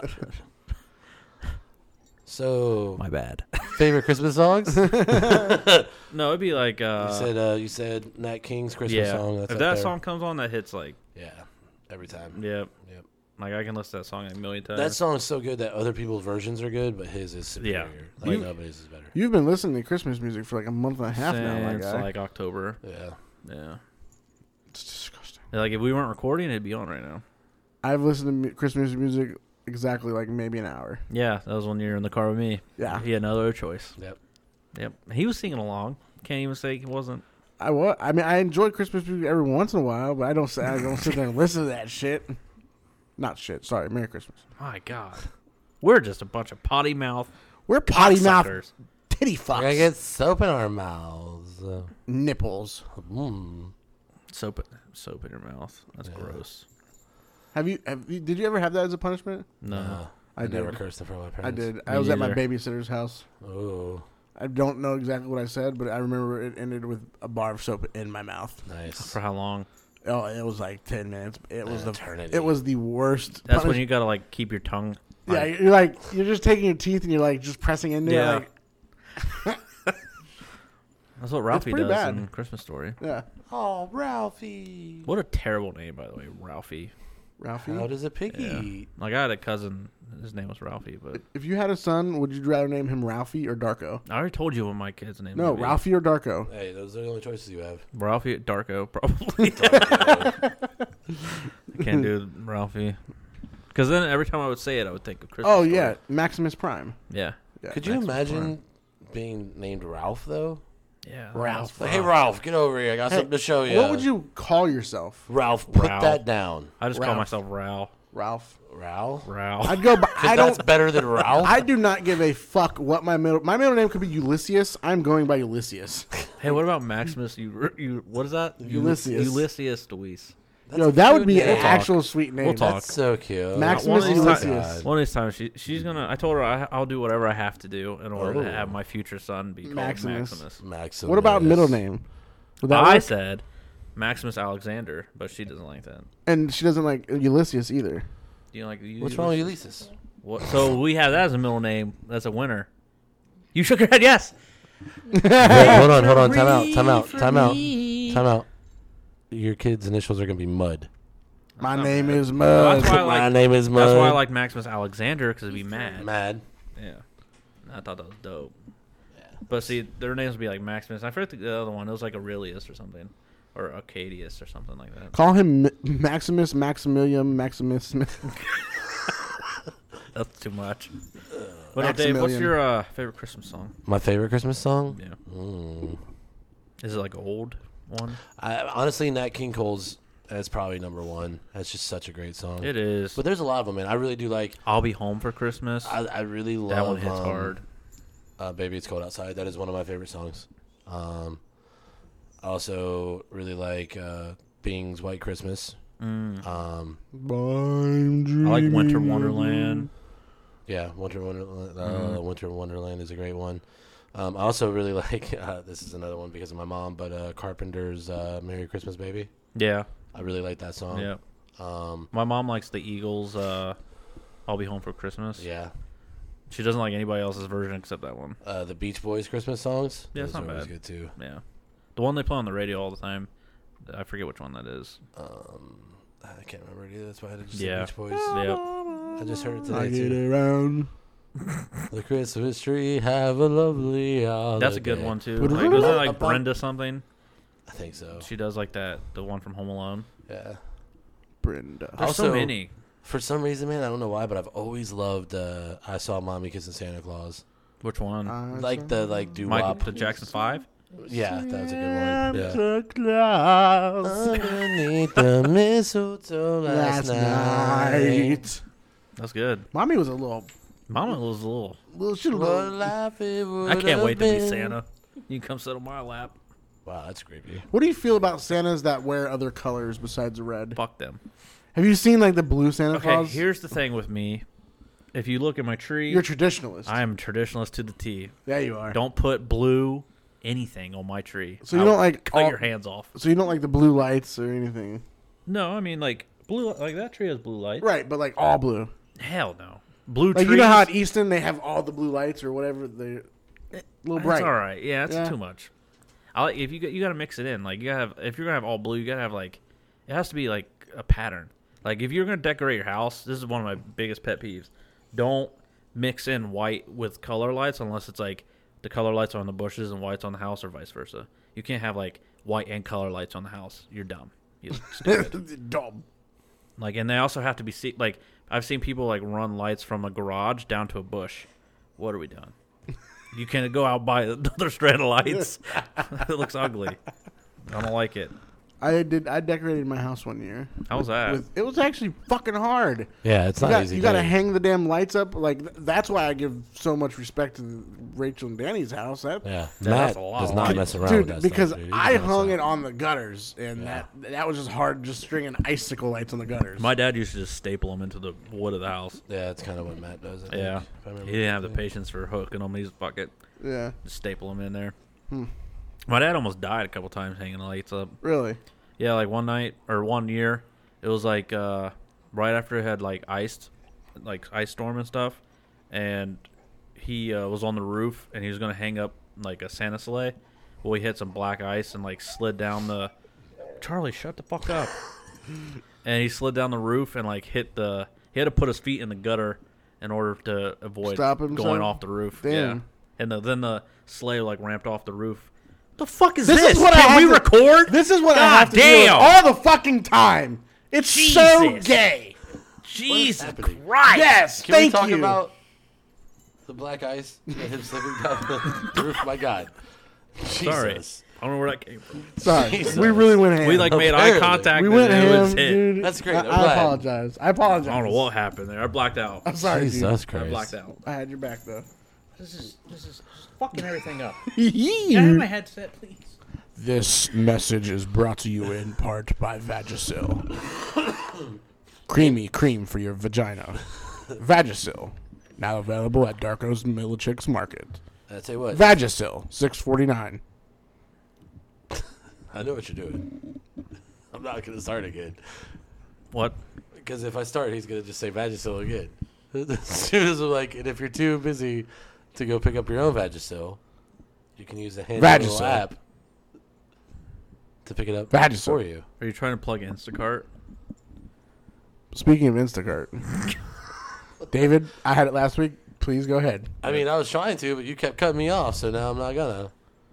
So, My bad. favorite Christmas songs? No, it'd be like uh, you said uh, you said Nat King's Christmas yeah. song. That's if up that there. song comes on, that hits like yeah, every time. yep. Yep. Like I can listen to that song a million times. That song is so good that other people's versions are good, but his is superior. Yeah. Like You- nobody's is better. You've been listening to Christmas music for like a month and a half now, my Since guy. like October. Yeah. Yeah. It's disgusting. Like if we weren't recording, it'd be on right now. I've listened to mu- Christmas music exactly like maybe an hour. Yeah, that was when you were in the car with me. Yeah. He had no other choice. Yep. Yep. He was singing along. Can't even say he wasn't. I wa- I mean, I enjoy Christmas music every once in a while, but I don't. Say, I don't sit there and listen to that shit. Not shit. Sorry. Merry Christmas. My God. We're just a bunch of potty mouth We're potty mouth suckers. titty We're gonna fucks. get soap in our mouths. Uh, Nipples. mm. Soap, soap in your mouth. That's Yeah. gross. Have you, have you? Did you ever have that as a punishment? No. Uh, I I, never did. cursed in front of my I parents. did. I Me was at my neither. babysitter's house. Oh, I don't know exactly what I said, but I remember it ended with a bar of soap in my mouth. nice. For how long? Oh, it was like ten minutes. It was An the. eternity. It was the worst. That's when punish- you gotta like keep your tongue. Yeah, like- you're like you're just taking your teeth and you're like just pressing into Yeah. it. Like, That's what Ralphie pretty does bad. in Christmas Story. yeah, Oh, Ralphie. What a terrible name, by the way, Ralphie. Ralphie. How does a piggy Yeah. eat? Like I had a cousin. His name was Ralphie, but If you had a son, would you rather name him Ralphie or Darko? I already told you what my kid's name. No, would be. Ralphie or Darko. Hey, those are the only choices you have. Ralphie, Darko, probably. Can't do Ralphie. Because then every time I would say it, I would think of Christmas. Oh Story. yeah, Maximus Prime. yeah, Yeah. Could you Maximus imagine being named Ralph though? yeah. Ralph. Like, hey, Ralph, get over here. I got Hey, something to show you. What would you call yourself? Ralph, put Ralph. that down. I just call Ralph. myself Ral. Ralph. Ralph. Ralph. I'd go. By, I That's don't. better than Ralph. I do not give a fuck what my middle. My middle name could be Ulysses. I'm going by Ulysses. Hey, what about Maximus? You, you, what is that? Ulysses. Ulysses Deweese. That's Yo, a that would cute be name. an actual sweet name. We'll talk. That's so cute. Maximus One of these Ulysses. times, one of these times, she, she's gonna. I told her I, I'll do whatever I have to do in order Oh. to have my future son be called Maximus. Maximus. Maximus. What about middle name? Would that I work? said Maximus Alexander, but she doesn't like that. And she doesn't like Ulysses either. Do you like? What's wrong with Ulysses? What, so we have that as a middle name. That's a winner. You shook your head. Yes. Wait, hold on, hold on. Time out. Time out. Time out. Time out. Your kid's initials are gonna be Mud. My not name bad. is Well, Mud. that's why I My like. name is Mud. That's why I like Maximus Alexander because it'd be mad. Mad. Yeah. I thought that was dope. Yeah. But see, their names would be like Maximus. I forget the other one. It was like Aurelius or something, or Arcadius or something like that. Call him M- Maximus Maximilian Maximus Smith. That's too much. But uh, Dave, what's Maximilian. your uh, favorite Christmas song? My favorite Christmas song? Yeah. Mm. Is it like an old one? I, honestly, Nat King Cole's is probably number one. That's just such a great song. It is. But there's a lot of them, man. I really do like. I'll Be Home for Christmas. I, I really love. that one hits um, hard. Uh, Baby, It's Cold Outside. That is one of my favorite songs. Um, I also really like uh, Bing's White Christmas. Mm. Um, I I like Winter Wonderland. yeah, Winter Wonderland. Uh, Mhm. Winter Wonderland is a great one. Um, I also really like. Uh, this is another one because of my mom, but uh, Carpenter's uh, "Merry Christmas, Baby." Yeah. I really like that song. Yeah. Um, My mom likes the Eagles. Uh, I'll Be Home for Christmas. yeah. She doesn't like anybody else's version except that one. Uh, the Beach Boys Christmas songs. Yeah, it's those not are always bad. good too. Yeah. The one they play on the radio all the time. I forget which one that is. Um, I can't remember it either. That's why I just Yeah. said Beach Boys. Yep. I just heard it I today get too. around. The Christmas tree, have a lovely holiday. That's a good one too. What is Like, it? was it like Up- Brenda something? I think so. She does like that. The one from Home Alone. Yeah. Brenda. There's Also- so many. For some reason, man, I don't know why, but I've always loved uh, "I Saw Mommy Kissing Santa Claus." Which one? I Like the like doo Michael wop. the Jackson Five. Yeah, that was a good one. Yeah. Santa Claus Underneath the mistletoe last, last night. night. That's good. Mommy was a little, Mama was a little. little, she was a What a little. life it would I can't have wait to be been. Santa. You can come sit on my lap. Wow, that's creepy. What do you feel about Santas that wear other colors besides red? Fuck them. Have you seen like the blue Santa Okay, Claus? here's the thing with me. If you look at my tree, You're a traditionalist. I am a traditionalist to the T. yeah, you are. Don't put blue anything on my tree. So you I'll don't like cut all- your hands off. So you don't like the blue lights or anything, No, I mean like blue. Like that tree has blue lights. right? But like all blue. Hell no. Blue Like trees. you know how at Easton they have all the blue lights or whatever. They a little bright. It's all right. Yeah, it's Yeah. too much. I like if you got, you got to mix it in. Like you gotta have if you're gonna have all blue, you gotta have like it has to be like a pattern. Like if you're gonna decorate your house, this is one of my biggest pet peeves. Don't mix in white with color lights unless it's like the color lights are on the bushes and white's on the house, or vice versa. You can't have like white and color lights on the house. You're dumb. You're stupid. Dumb. Like, and they also have to be see- like I've seen people like run lights from a garage down to a bush. What are we doing? You can't go out buy another strand of lights. It looks ugly. I don't like it. I did. I decorated my house one year. How was that? With, it was actually fucking hard. Yeah, it's You not got, easy. you got to doing. hang the damn lights up. Like th- that's why I give so much respect to Rachel and Danny's house. That Yeah, Yeah, Matt that's a lot does of not light. mess around dude, with that because stuff, dude. He I does hung that. it on the gutters, and Yeah. that that was just hard, just stringing icicle lights on the gutters. My dad used to just staple them into the wood of the house. Yeah, that's kind of what Matt does. I think, Yeah, if I remember he didn't have the correctly. patience for hooking them. He's bucket, yeah, just staple them in there. Hmm. My dad almost died a couple times hanging the lights up. really. Yeah, like one night or one year, it was like uh, right after it had like iced, like ice storm and stuff, and he uh, was on the roof and he was gonna hang up like a Santa sleigh. Well, he hit some black ice and like slid down the. Charlie, shut the fuck up. And he slid down the roof and like hit the. He had to put his feet in the gutter in order to avoid Stop himself? going off the roof. Damn. Yeah, and the, then the sleigh like ramped off the roof. The fuck is This this? is what I Can have we to- record? This is what I God have to deal with damn. all the fucking time. It's so Jesus. gay. Jesus happening? Christ! Yes, Can thank we talk you. about the black ice and him slipping down the roof? My God. Sorry, Jesus. I don't know where that came from. Sorry, Jesus. we really went ham. We like made eye Apparently. contact. we and went it was ham, hit. dude. That's great. I, I'm I glad. apologize. I apologize. I don't know what happened there. I blacked out. I'm sorry, dude. Jesus I Christ. blacked out. I had your back though. This is this is fucking everything up. headset, please. This message is brought to you in part by Vagisil. Creamy cream for your vagina. Vagisil. Now available at Darko's Millichicks Market. I tell you what, Vagisil, six forty nine. I know what you're doing. I'm not going to start again. What? Because if I start, he's going to just say Vagisil again. As soon as I'm like, and if you're too busy to go pick up your own Vagisil, you can use the handheld Vagisil. app to pick it up Vagisil. for you. Are you trying to plug Instacart? Speaking of Instacart, David, I had it last week. Please go ahead. I mean, I was trying to, but you kept cutting me off, so now I'm not gonna.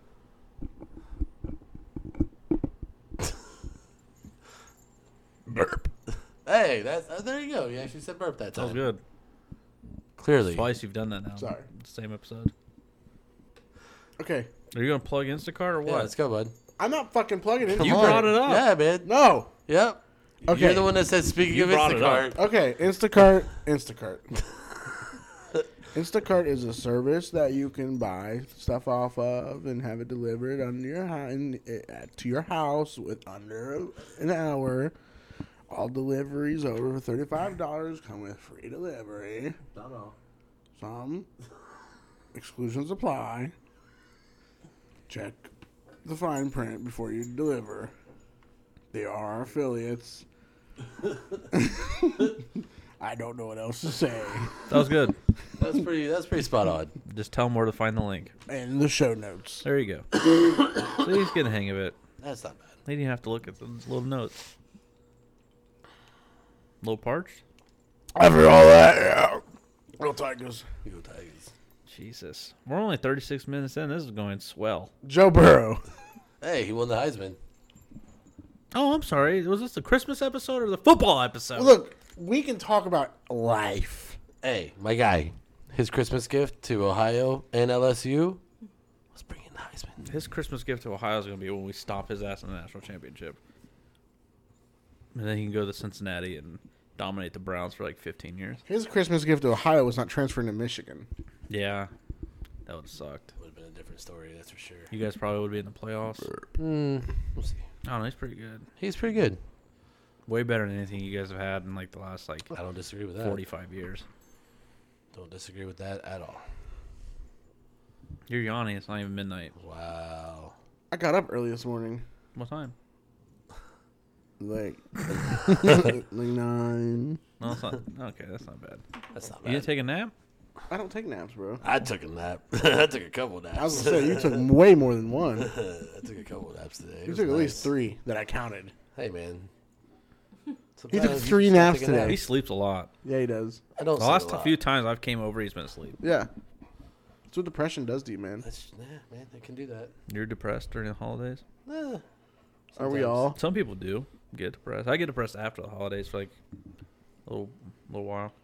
Burp. Hey, that's uh, there you go. You actually said burp that time. Sounds good. Clearly. Twice you've done that now. Sorry. Same episode. Okay. Are you going to plug Instacart or Yeah, what? let's go, bud. I'm not fucking plugging in. Come You on. brought it up. Yeah, man. No. Yep. Okay. You're the one that said, speaking You of brought it up. Instacart. Okay, Instacart, Instacart. Instacart is a service that you can buy stuff off of and have it delivered on your hou- in, uh, to your house with under an hour. All deliveries over thirty-five dollars come with free delivery. Some exclusions apply. Check the fine print before you deliver. They are affiliates. I don't know what else to say. That was good. That's pretty. That's pretty spot on. Just tell them where to find the link. And the show notes. There you go. So he's getting a hang of it. That's not bad. They didn't have to look at the little notes. Little parched? After all that, yeah. Real Tigers. You go Tigers. Jesus. We're only thirty-six minutes in. This is going swell. Joe Burrow. Hey, he won the Heisman. Oh, I'm sorry. Was this the Christmas episode or the football episode? Look, we can talk about life. Hey, my guy. His Christmas gift to Ohio and L S U was bringing the Heisman. His Christmas gift to Ohio is going to be when we stomp his ass in the national championship. And then he can go to Cincinnati and dominate the Browns for like fifteen years. His Christmas gift to Ohio was not transferring to Michigan. Yeah. That would have sucked. Would have been a different story, that's for sure. You guys probably would be in the playoffs. Mm, we'll see. I don't know. He's pretty good. He's pretty good. Way better than anything you guys have had in like the last like I don't disagree with that. forty-five years. Don't disagree with that at all. You're yawning. It's not even midnight. Wow. I got up early this morning. What time? Like, like nine. No, it's not. Okay, that's not bad. That's not You bad. didn't take a nap? I don't take naps, bro. I took a nap. I took a couple naps. I was gonna say you took way more than one. I took a couple naps today. It You was took at nice. least three that I counted. Hey, man. He Sometimes took you three just gotta naps take a nap. today. He sleeps a lot. Yeah, he does. I don't The sleep last a lot. few times I've came over, he's been asleep. Yeah. That's what depression does to you, man. That's, yeah, man, I can do that. You're depressed during the holidays? Eh, Are we sometimes. all? Some people do get depressed. I get depressed after the holidays for like a little, little while.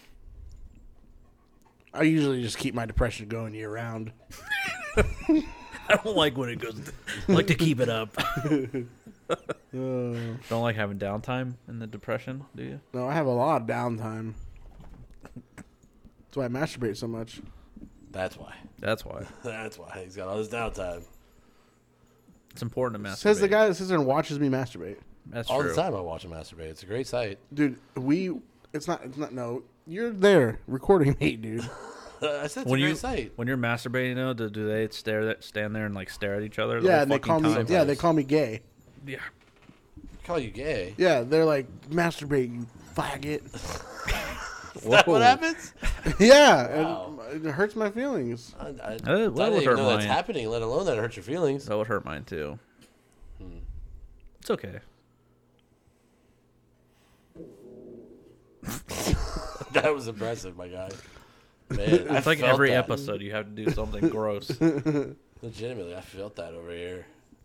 I usually just keep my depression going year round. I don't like when it goes. I like to keep it up. Uh, Don't like having downtime in the depression, do you? no, I have a lot of downtime. That's why I masturbate so much. That's why. That's why. That's why. He's got all this downtime. It's important to masturbate. Says the guy that sits there and watches me masturbate. That's All true. the time I watch him masturbate. It's a great sight. Dude, we. It's not. It's not. No, you're there recording me, dude. I said it's When a great you sight. when you're masturbating, though, do, do they stare that stand there and like stare at each other? the Yeah, whole and they fucking call me. time? Yeah, they call me gay. Yeah. I call you gay. Yeah, they're like masturbate, you faggot. Is that what happens? yeah, Wow. and it hurts my feelings. I, I, that I would didn't hurt even know that's mine. happening, let alone that it hurts your feelings. That would hurt mine too. Hmm. It's okay. That was impressive, my guy. Man, I It's like felt every that. episode you have to do something gross. Legitimately, I felt that over here.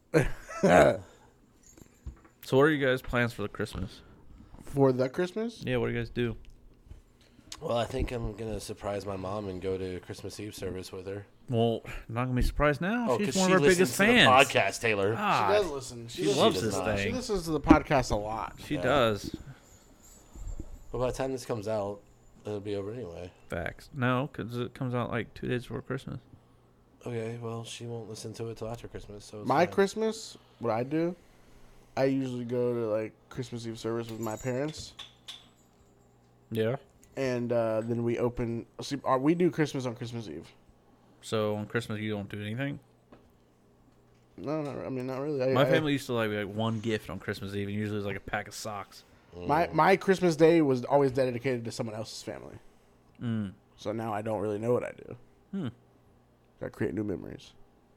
So, what are you guys' plans for the Christmas? For the Christmas? Yeah, what do you guys do? Well, I think I'm gonna surprise my mom and go to Christmas Eve service with her. Well, I'm not gonna be surprised now. Oh, She's because one she of our listens biggest to the fans. podcast, Taylor. She Ah, does listen. She, she listens- loves does this not. She thing. listens to the podcast a lot. She Yeah. does. But by the time this comes out, it'll be over anyway. Facts. No, because it comes out like two days before Christmas. Okay, well, she won't listen to it till after Christmas. So it's My fine. Christmas, what I do, I usually go to like Christmas Eve service with my parents, Yeah. and uh, then we open. See, uh, we do Christmas on Christmas Eve. So on Christmas you don't do anything. No, no, I mean not really. I, My I- family used to like like one gift on Christmas Eve, and usually it was like a pack of socks. My my Christmas day was always dedicated to someone else's family. Mm. So now I don't really know what I do. Hmm. Gotta create new memories.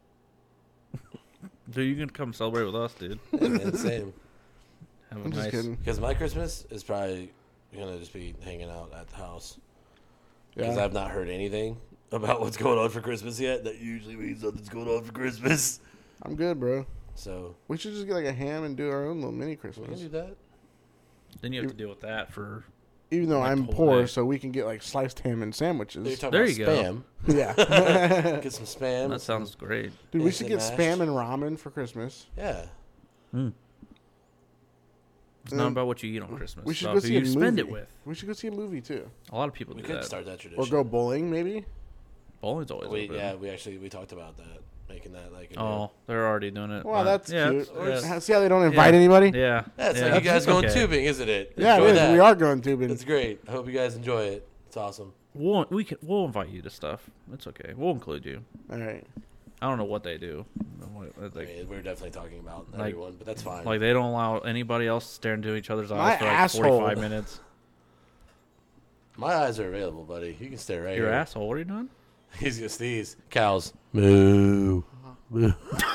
Dude, you can come celebrate with us, dude. Yeah, man, same. Have a I'm just nice. kidding. Because my Christmas is probably gonna just be hanging out at the house. Because Yeah. I've not heard anything about what's going on for Christmas yet. That usually means something's going on for Christmas. I'm good, bro. So We should just get like a ham and do our own little mini we Christmas. can do that. Then you have to deal with that for. Even though Like I'm the whole poor, day. so we can get like sliced ham and You're sandwiches. talking There about you go. spam. Yeah. Get some spam. That sounds great. Dude, we should get Instant spam mashed. and ramen for Christmas. Yeah. Mm. It's And not about what you eat on Christmas. We should so go who see you a spend movie. it with. We should go see a movie too. A lot of people We do could that. start that tradition. Or go bowling, maybe. Bowling's always We, open. yeah, we actually we talked about that, making that like. A Oh, they're already doing it. Wow, but- that's yeah, cute. it's- yeah. See how they don't invite Yeah. anybody? Yeah. Yeah, it's yeah. like you guys going Okay. tubing, isn't it? Yeah, Enjoy it is. that. We are going tubing. It's great. I hope you guys enjoy it. It's awesome. We'll we can we'll invite you to stuff. It's okay. We'll include you. All right. I don't know what they do. What- I Like, mean, we're definitely talking about Like- everyone, but that's fine. like they don't allow anybody else to stare into each other's My eyes for like asshole. forty-five minutes. My eyes are available, buddy. You can stay right Your here. asshole. What are you doing? He's gonna sneeze. Cows. Moo. Moo.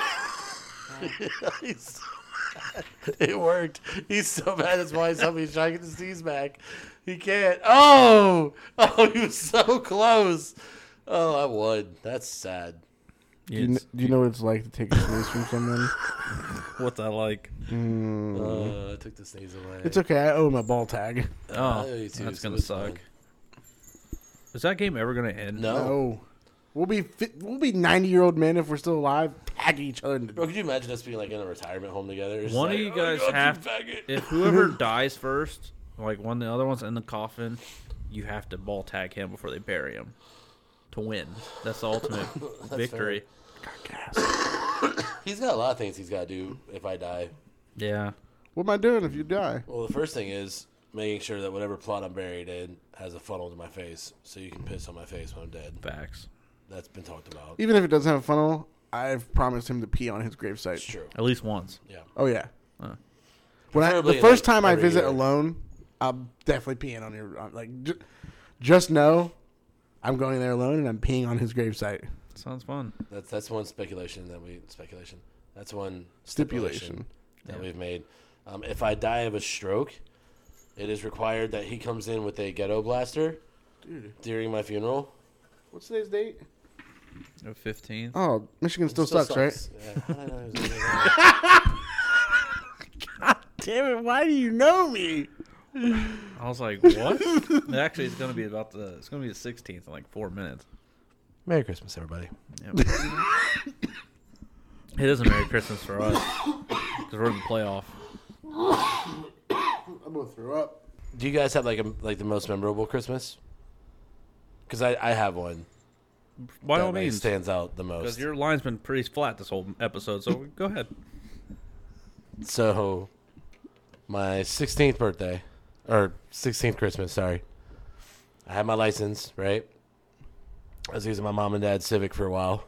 He's so mad. It worked. He's so mad. That's why somebody's trying to get the sneeze back. He can't. Oh! Oh, he was so close. Oh, I won. That's sad. Do you, kn- do you know what it's like to take a sneeze from someone? What's that like? Mm. Uh, I took the sneeze away. It's okay. I owe him a ball tag. I Oh, owe you too, that's so gonna it's suck. fine. Is that game ever gonna end? No. No. We'll be fi- we'll be ninety year old men if we're still alive. Tag each other. Bro, could you imagine us being like in a retirement home together? It's One like, of you "Oh, guys God, you have- faggot." If whoever dies first, like one of the other one's in the coffin, you have to ball tag him before they bury him to win. That's the ultimate victory. He's got a lot of things he's got to do if I die. Yeah. What am I doing if you die? Well, the first thing is making sure that whatever plot I'm buried in has a funnel to my face, so you can piss on my face when I'm dead. Facts. That's been talked about. Even if it doesn't have a funnel, I've promised him to pee on his It's gravesite. true. At least once. Yeah. Oh yeah. Huh. When I, Preferably, the first like, time I every visit year. alone, I'm definitely peeing on your on, like. J- just know, I'm going there alone and I'm peeing on his gravesite. Sounds fun. That's that's one speculation that we speculation. That's one Stipulation. that Yeah. we've made. Um, if I die of a stroke, it is required that he comes in with a ghetto blaster Dude, during my funeral. what's today's date? The fifteenth. Oh, Michigan still, It still sucks, right? sucks. Yeah. How did I know it was gonna be Damn it! Why do you know me? I was like, what? Actually, it's gonna be about the. It's gonna be the sixteenth in like four minutes. Merry Christmas, everybody. Yep. It is a Merry Christmas for us because we're in the playoff. I'm gonna throw up. Do you guys have like a like the most memorable Christmas? Because I, I have one. By that all like, means, stands out the because most. your line's been pretty flat this whole episode. So go ahead. So, my sixteenth birthday, or sixteenth Christmas, sorry. I had my license, right? I was using my mom and dad's Civic for a while.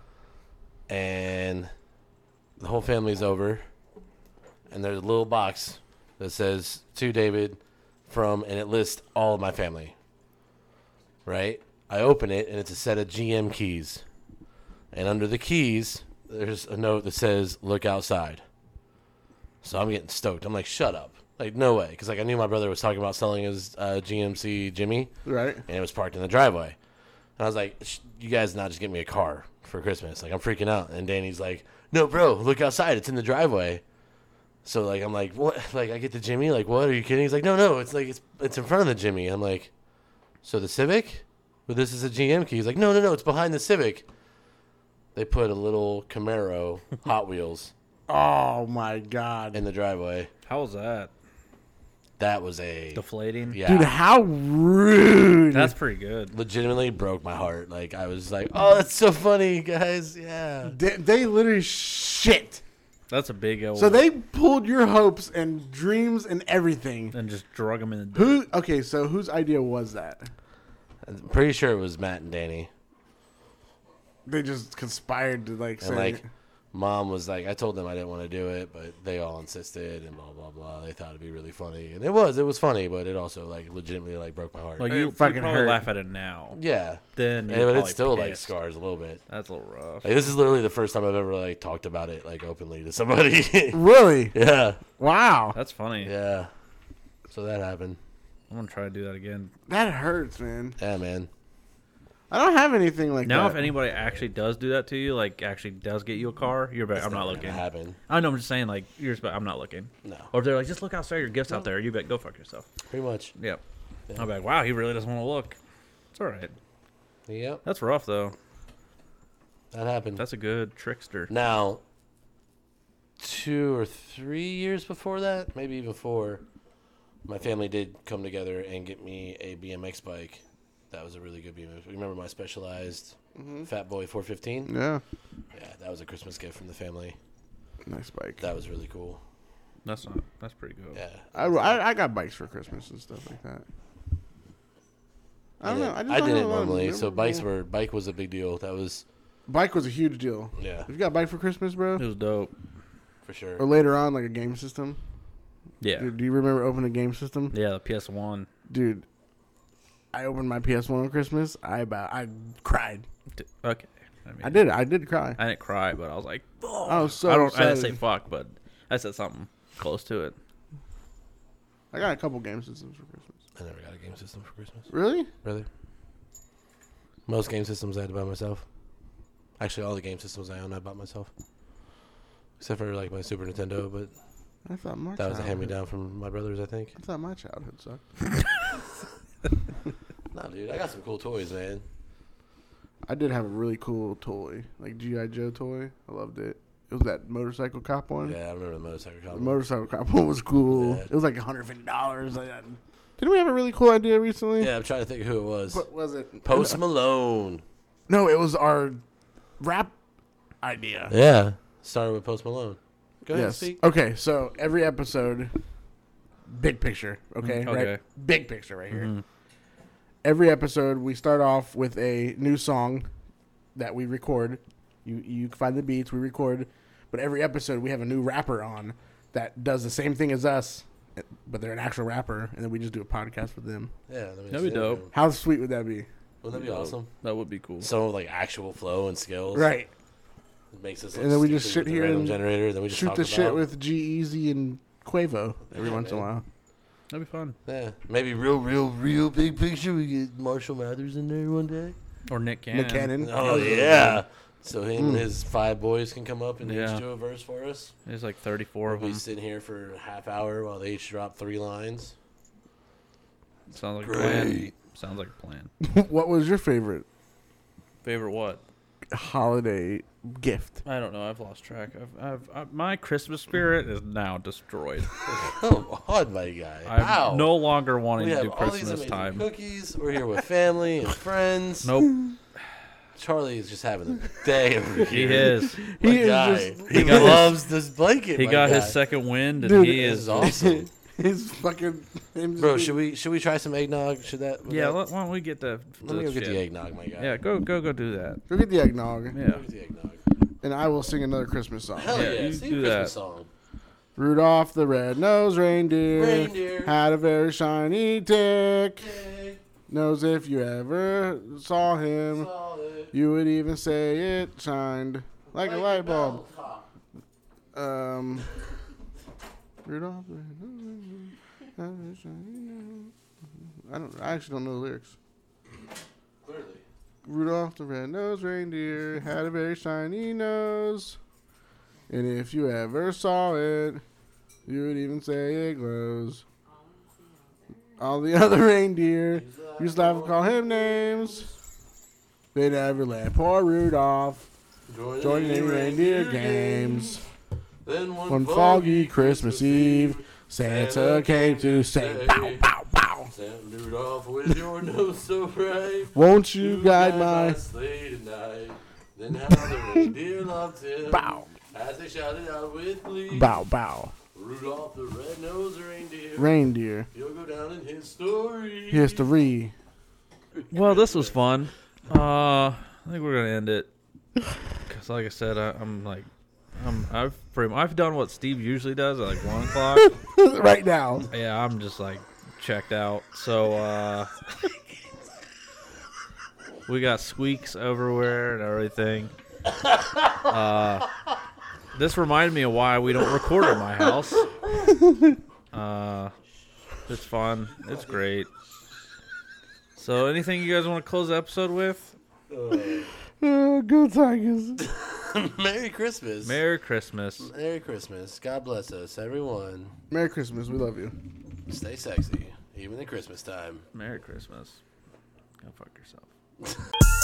And the whole family's over. And there's a little box that says, to David, from, and it lists all of my family. Right? I open it, and it's a set of G M keys. And under the keys, there's a note that says, look outside. So I'm getting stoked. I'm like, shut up. Like, no way. Because, like, I knew my brother was talking about selling his uh, G M C Jimmy. Right. And it was parked in the driveway. And I was like, Sh- you guys not just get me a car for Christmas. Like, I'm freaking out. And Danny's like, no, bro, look outside. It's in the driveway. So, like, I'm like, what? Like, I get the Jimmy? Like, what? Are you kidding? He's like, no, no. It's like, it's it's in front of the Jimmy. I'm like, so the Civic? But this is a G M key. He's like, no, no, no. It's behind the Civic. They put a little Camaro Hot Wheels Oh my god. in the driveway. How was that? That was a Deflating. yeah. Dude, how rude. That's pretty good. Legitimately broke my heart. Like I was like, "Oh, that's so funny, guys!" Yeah. they, they literally shit. That's a big old. So they pulled your hopes and dreams and everything. and just drug them in the dirt. Who? Okay, so whose idea was that? I'm pretty sure it was Matt and Danny. They just conspired to like And say, like Mom was like, I told them I didn't want to do it, but they all insisted and blah blah blah. They thought it'd be really funny, and it was. It was funny, but it also like legitimately like broke my heart. Like It you fucking fucking probably hurt. laugh at it now. yeah, Then, yeah, you're but it probably still like pissed. scars a little bit. That's a little rough. Like this is literally the first time I've ever like talked about it like openly to somebody. Really? yeah, Wow. That's funny. yeah. So that happened. I'm gonna try to do that again. That hurts, man. Yeah, man. I don't have anything like Now, that. if anybody actually does do that to you, like actually does get you a car, you're back. It's I'm not never looking. gonna happen. I know. I'm just saying, like you're. Just, I'm not looking. No, Or if they're like, just look outside, your gifts out there. You bet. Go fuck yourself. pretty much. Yep. Yeah. I'm like, wow, he really doesn't want to look. It's all right. Yep, That's rough though. that happened. That's a good trickster. Now, two or three years before that, maybe even four, my family did come together and get me a B M X bike. That was a really good B M X. Remember my Specialized Mhm. Fat Boy four fifteen? Yeah. Yeah, that was a Christmas gift from the family. Nice bike. That was really cool. That's not. That's pretty good. Yeah. I, I, I got bikes for Christmas and stuff like that. I don't know. didn't- I, just I don't did have it a lot of normally, so bikes memorable- were bike was a big deal. That was Bike was a huge deal. yeah, If you got a bike for Christmas, bro, It was dope. for sure. or later on, like a game system. Yeah. Dude, do you remember opening a game system? Yeah. The P S one. Dude, I opened my P S one on Christmas. I about I cried. D- Okay. I mean, I did. I did cry. I didn't cry, but I was like, oh. I was so I don't. I didn't say excited. fuck, but I said something close to it. I got a couple game systems for Christmas. I never got a game system for Christmas. Really? Really? Most game systems I had to buy myself. Actually, all the game systems I own, I bought myself. Except for like my Super Nintendo, but I thought my that was a childhood- hand me down from my brothers, I think. I thought my childhood sucked. No, dude, I got some cool toys, man. I did have a really cool toy, like G I Joe toy. I loved it. It was that motorcycle cop one. Yeah, I remember the motorcycle The cop. motorcycle cop one was cool. Yeah. It was like one hundred fifty dollars. Didn't we have a really cool idea recently? Yeah, I'm trying to think of who it was. What was it? Post Malone. No, it was our rap idea. Yeah, started with Post Malone. Go ahead, Yes. speak. Okay, so every episode, big picture. Okay, Mm, right. okay. Big picture right here. Mhm. Every episode, we start off with a new song that we record. You you can find the beats, we record. But every episode, we have a new rapper on that does the same thing as us, but they're an actual rapper, and then we just do a podcast with them. Yeah, that That'd be dope. How sweet would that be? Wouldn't that be awesome? That would be cool. So like actual flow and skills. Right. It makes us. And look then we just stupid sit with the here random and generator. Then we just Shoot talk the about, shit with G Easy and Quavo every Yeah, once in a man. while. That'd be fun. Yeah, maybe real, real, real big picture. We get Marshall Mathers in there one day. Or Nick Cannon. Nick Cannon. Oh yeah. So him and Mm. his five boys can come up and Yeah. each do a verse for us. There's like thirty-four of We them. sit here for a half hour while they each drop three lines. Sounds like a plan. Great. Sounds like a plan. What was your favorite Favorite what? holiday gift? I don't know. I've lost track. I've, I've, I, my Christmas spirit is now destroyed. Come on, my guy. I'm Wow. no longer wanting we to have do all these Christmas amazing time. cookies. We're here with family and friends. Nope. Charlie is just having a day over He here. is. My He is guy. just- he got his- loves this blanket. He my got guy. his second wind, and Dude, he This is. is awesome. His fucking him Bro, just- should we should we try some eggnog? Should that? would Yeah. that- Let, why don't we get the? let me the go get shit. the eggnog, my guy. Yeah. Go. Go. Go. Do that. Go get the eggnog, Yeah. Go get the eggnog. and I will sing another Christmas song. Hell Yeah, yeah, you sing do a Christmas that. song. Rudolph the red-nosed reindeer, Reindeer. had a very shiny dick. Yay, Knows if you ever saw him, solid. you would even say it shined like a light bulb. top. Um, Rudolph the red-nosed reindeer, had a very shiny nose. I don't. I actually don't know the lyrics. Clearly. Rudolph the red-nosed reindeer had a very shiny nose, and if you ever saw it, you would even say it glows. All the other reindeer used to laugh and call him names. They never let poor Rudolph join any reindeer games. Then one, One foggy Christmas Eve, Santa came to say, "Bow, bow, bow. Santa Rudolph with your nose so bright. Won't you guide my sleigh tonight? Then how the reindeer loved him. bow, As they shouted out with glee. bow, bow Rudolph the red-nosed reindeer. reindeer You'll go down in history. history." Well, this was fun. Uh, I think we're gonna end it. Cause like I said, I, I'm like Um, I've pretty, I've done what Steve usually does at like one o'clock. Right now. Yeah, I'm just like checked out. So uh, we got squeaks everywhere and everything. Uh, this reminded me of why we don't record at my house. Uh, it's fun. It's great. So, anything you guys want to close the episode with? Oh, go Tigers. Merry Christmas. Merry Christmas. Merry Christmas. God bless us, everyone. Merry Christmas. We love you. Stay sexy, even at Christmas time. Merry Christmas. Go fuck yourself.